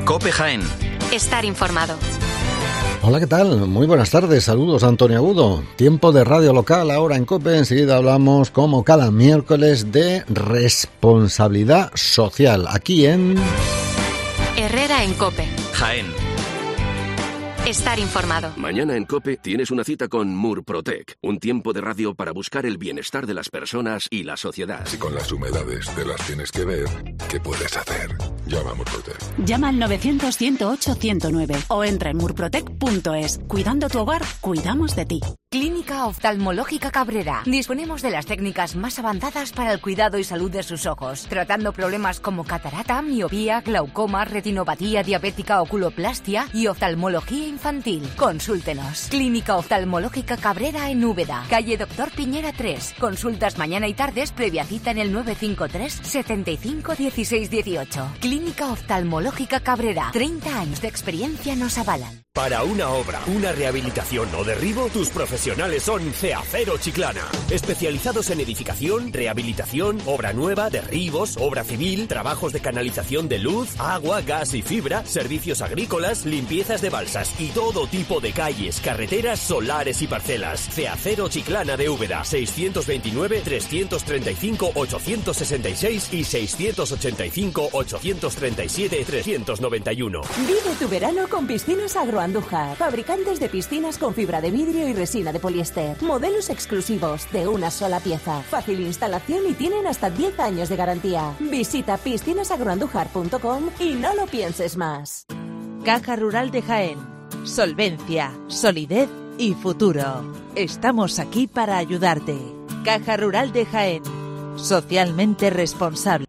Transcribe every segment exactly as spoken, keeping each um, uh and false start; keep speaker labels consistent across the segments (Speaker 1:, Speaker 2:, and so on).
Speaker 1: COPE Jaén.
Speaker 2: Estar informado.
Speaker 3: Hola, ¿qué tal? Muy buenas tardes, saludos Antonio Agudo. Tiempo de radio local ahora en COPE. Enseguida hablamos, como cada miércoles, de responsabilidad social. Aquí en...
Speaker 2: Herrera en COPE.
Speaker 1: Jaén.
Speaker 2: Estar informado.
Speaker 4: Mañana en COPE tienes una cita con Murprotec, un tiempo de radio para buscar el bienestar de las personas y la sociedad.
Speaker 5: Si con las humedades te las tienes que ver, ¿qué puedes hacer? Llama a Murprotec.
Speaker 6: Llama al novecientos, ciento ocho, ciento nueve o entra en murprotec punto es. Cuidando tu hogar, cuidamos de ti.
Speaker 7: Clínica Oftalmológica Cabrera. Disponemos de las técnicas más avanzadas para el cuidado y salud de sus ojos, tratando problemas como catarata, miopía, glaucoma, retinopatía diabética, oculoplastia y oftalmología infantil. Consúltenos. Clínica Oftalmológica Cabrera en Úbeda, calle Doctor Piñera tres. Consultas mañana y tardes previa cita en el nueve cinco tres, setenta y cinco, dieciséis dieciocho. Clínica Oftalmológica Cabrera. treinta años de experiencia nos avalan.
Speaker 8: Para una obra, una rehabilitación o derribo, tus profesionales son Ceacero Chiclana. Especializados en edificación, rehabilitación, obra nueva, derribos, obra civil, trabajos de canalización de luz, agua, gas y fibra, servicios agrícolas, limpiezas de balsas y todo tipo de calles, carreteras, solares y parcelas. Ceacero Chiclana de Úbeda, seiscientos veintinueve, trescientos treinta y cinco, ochocientos sesenta y seis y seiscientos ochenta y cinco, ochocientos treinta y siete, trescientos noventa y uno.
Speaker 9: Vive tu verano con Piscinas Agroandújar, fabricantes de piscinas con fibra de vidrio y resina de poliéster. Modelos exclusivos de una sola pieza. Fácil instalación y tienen hasta diez años de garantía. Visita piscinas agroandújar punto com y no lo pienses más.
Speaker 10: Caja Rural de Jaén. Solvencia, solidez y futuro. Estamos aquí para ayudarte. Caja Rural de Jaén. Socialmente responsable.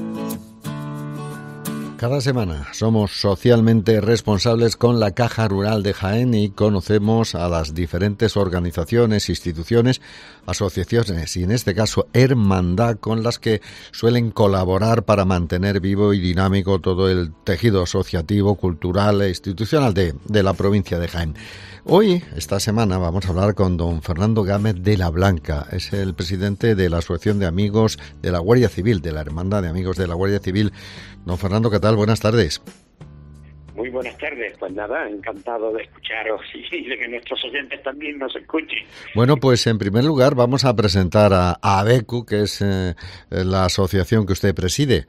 Speaker 3: Cada semana somos socialmente responsables con la Caja Rural de Jaén y conocemos a las diferentes organizaciones, instituciones, asociaciones y en este caso hermandad con las que suelen colaborar para mantener vivo y dinámico todo el tejido asociativo, cultural e institucional de, de la provincia de Jaén. Hoy, esta semana, vamos a hablar con don Fernando Gámez de la Blanca. Es el presidente de la Asociación de Amigos de la Guardia Civil, de la Hermandad de Amigos de la Guardia Civil. Don Fernando, ¿qué tal? Buenas tardes.
Speaker 11: Muy buenas tardes. Pues nada, encantado de escucharos y de que nuestros oyentes también nos escuchen.
Speaker 3: Bueno, pues en primer lugar vamos a presentar a, a ABECU, que es eh, la asociación que usted preside.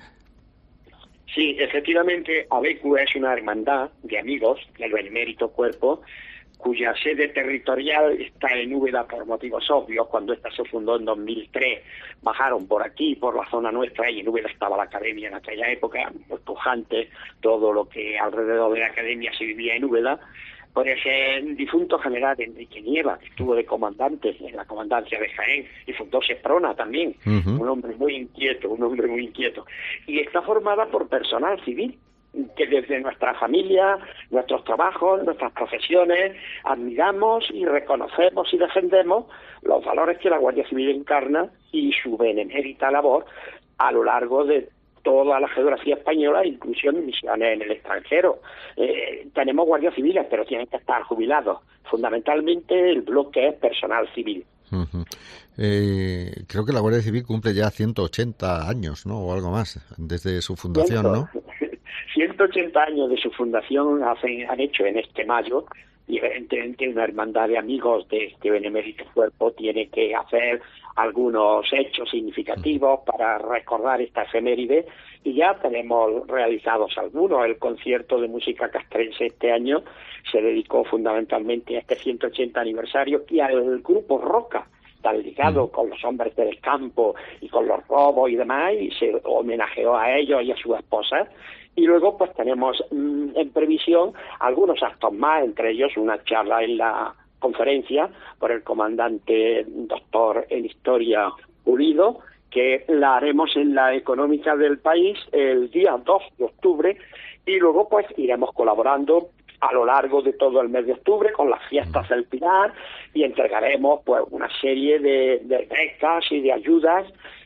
Speaker 11: Sí, efectivamente, ABECU es una hermandad de amigos del Benemérito Cuerpo, cuya sede territorial está en Úbeda por motivos obvios. Cuando esta se fundó en dos mil tres, bajaron por aquí, por la zona nuestra, y en Úbeda estaba la academia en aquella época, muy pujante, todo lo que alrededor de la academia se vivía en Úbeda. Pues el difunto general Enrique Nieva, que estuvo de comandante en la comandancia de Jaén, y fundó Seprona también, uh-huh. un hombre muy inquieto, un hombre muy inquieto. Y está formada por personal civil, que desde nuestra familia, nuestros trabajos, nuestras profesiones, admiramos y reconocemos y defendemos los valores que la Guardia Civil encarna y su benemérita labor a lo largo de toda la geografía española, incluso en misiones en el extranjero. Eh, tenemos guardias civiles, pero tienen que estar jubilados. Fundamentalmente el bloque es personal civil.
Speaker 3: Uh-huh. Eh, creo que la Guardia Civil cumple ya ciento ochenta años, ¿no? O algo más, desde su fundación, ¿no?
Speaker 11: ciento ochenta años de su fundación hacen, han hecho en este mayo, y evidentemente una hermandad de amigos de este benemérito cuerpo tiene que hacer algunos hechos significativos para recordar esta efeméride, y ya tenemos realizados algunos. El concierto de música castrense este año se dedicó fundamentalmente a este ciento ochenta aniversario y al grupo Roca, tan ligado con los hombres del campo y con los robos y demás, y se homenajeó a ellos y a sus esposas. Y luego pues tenemos mmm, en previsión algunos actos más, entre ellos una charla en la conferencia por el comandante doctor en Historia Pulido, que la haremos en la Económica del País el día dos de octubre, y luego pues iremos colaborando a lo largo de todo el mes de octubre con las fiestas del Pilar, y entregaremos pues una serie de, de becas y de ayudas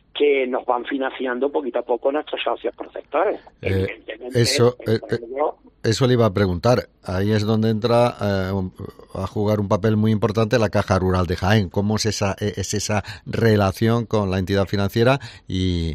Speaker 11: que nos van financiando poquito a poco nuestros socios protectores.
Speaker 3: Eh, eso, eh, eh, eso le iba a preguntar. Ahí es donde entra eh, a jugar un papel muy importante la Caja Rural de Jaén. ¿Cómo es esa, es esa relación con la entidad financiera? Y,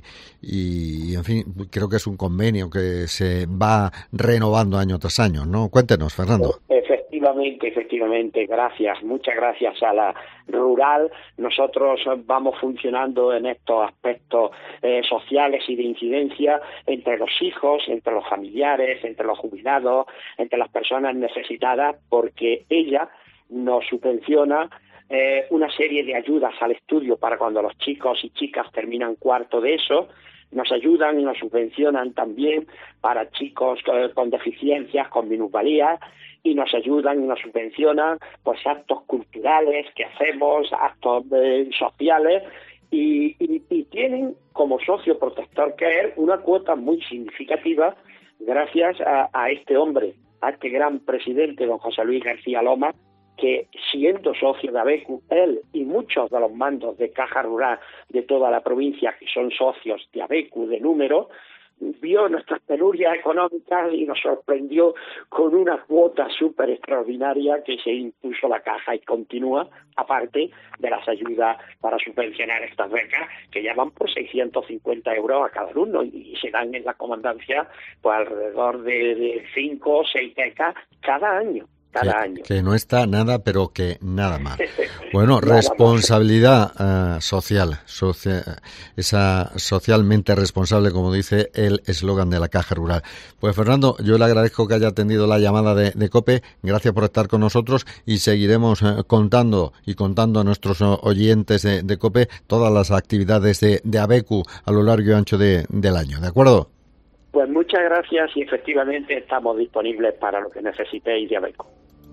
Speaker 3: y, en fin, creo que es un convenio que se va renovando año tras año, ¿no? Cuéntenos, Fernando.
Speaker 11: Efectivamente, efectivamente, gracias, muchas gracias a la Rural. Nosotros vamos funcionando en estos aspectos eh, sociales y de incidencia entre los hijos, entre los familiares, entre los jubilados, entre las personas necesitadas, porque ella nos subvenciona eh, una serie de ayudas al estudio para cuando los chicos y chicas terminan cuarto de eso. Nos ayudan y nos subvencionan también para chicos eh, con deficiencias, con minusvalías, y nos ayudan y nos subvencionan pues actos culturales que hacemos, actos eh, sociales, y, y, y tienen como socio protector que es una cuota muy significativa gracias a, a este hombre, a este gran presidente, don José Luis García Loma, que siendo socio de ABECU, él y muchos de los mandos de Caja Rural de toda la provincia que son socios de ABECU de número, vio nuestras penurias económicas y nos sorprendió con una cuota súper extraordinaria que se impuso la Caja y continúa, aparte de las ayudas para subvencionar estas becas, que ya van por seiscientos cincuenta euros a cada alumno y se dan en la comandancia pues alrededor de, de cinco o seis becas cada año. Cada
Speaker 3: que,
Speaker 11: año.
Speaker 3: que no está nada, pero que nada más. Bueno, nada responsabilidad uh, social, socia, esa socialmente responsable, como dice el eslogan de la Caja Rural. Pues Fernando, yo le agradezco que haya atendido la llamada de, de COPE, gracias por estar con nosotros y seguiremos uh, contando y contando a nuestros uh, oyentes de, de COPE todas las actividades de, de ABECU a lo largo y ancho de, del año, ¿de acuerdo?
Speaker 11: Pues muchas gracias y efectivamente estamos disponibles para lo que necesitéis de ABECU.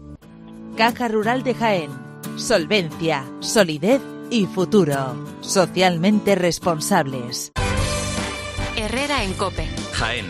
Speaker 10: Caja Rural de Jaén. Solvencia, solidez y futuro. Socialmente responsables.
Speaker 2: Herrera en COPE.
Speaker 8: Jaén.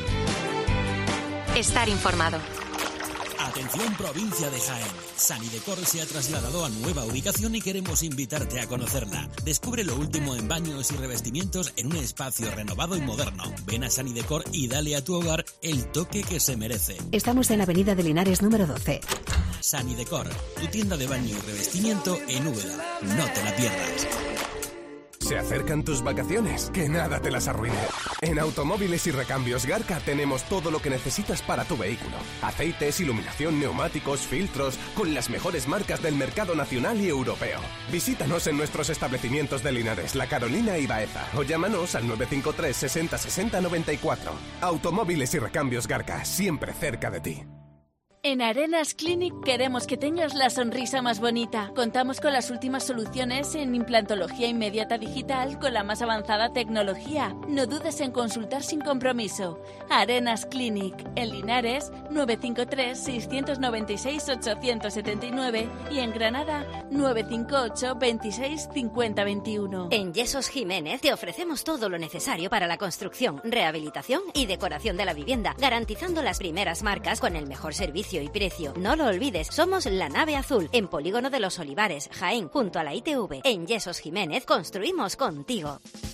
Speaker 2: Estar informado.
Speaker 1: Atención, provincia de Jaén. Sanidecor se ha trasladado a nueva ubicación y queremos invitarte a conocerla. Descubre lo último en baños y revestimientos en un espacio renovado y moderno. Ven a Sanidecor y dale a tu hogar el toque que se merece.
Speaker 12: Estamos en Avenida de Linares número doce.
Speaker 1: Sanidecor, tu tienda de baño y revestimiento en Úbeda. No te la pierdas.
Speaker 13: Se acercan tus vacaciones, que nada te las arruine. En Automóviles y Recambios Garca tenemos todo lo que necesitas para tu vehículo. Aceites, iluminación, neumáticos, filtros, con las mejores marcas del mercado nacional y europeo. Visítanos en nuestros establecimientos de Linares, La Carolina y Baeza, o llámanos al nueve cinco tres sesenta sesenta noventa y cuatro. Automóviles y Recambios Garca, siempre cerca de ti.
Speaker 14: En Arenas Clinic queremos que tengas la sonrisa más bonita. Contamos con las últimas soluciones en implantología inmediata digital con la más avanzada tecnología. No dudes en consultar sin compromiso. Arenas Clinic, en Linares, nueve cinco tres seis nueve seis ocho siete nueve y en Granada, nueve cinco ocho veintiséis cincuenta veintiuno.
Speaker 15: En Yesos Jiménez te ofrecemos todo lo necesario para la construcción, rehabilitación y decoración de la vivienda, garantizando las primeras marcas con el mejor servicio y precio. No lo olvides, somos La Nave Azul, en Polígono de los Olivares, Jaén, junto a la I T V. En Yesos Jiménez construimos contigo.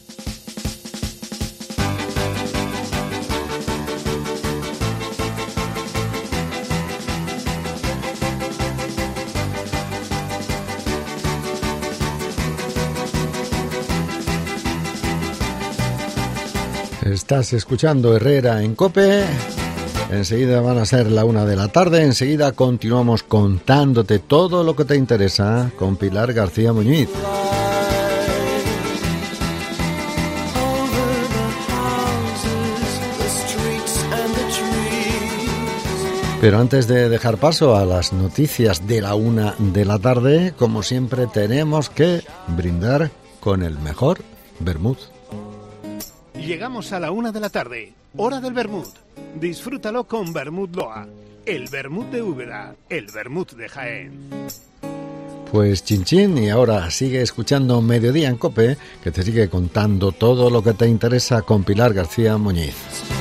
Speaker 3: Estás escuchando Herrera en COPE. Enseguida van a ser la una de la tarde. Enseguida continuamos contándote todo lo que te interesa con Pilar García Muñiz. Pero antes de dejar paso a las noticias de la una de la tarde, como siempre tenemos que brindar con el mejor vermut.
Speaker 16: Llegamos a la una de la tarde, hora del vermut. Disfrútalo con Vermut Loa, el vermut de Úbeda, el vermut de Jaén.
Speaker 3: Pues chin chin, y ahora sigue escuchando Mediodía en COPE, que te sigue contando todo lo que te interesa con Pilar García Muñiz.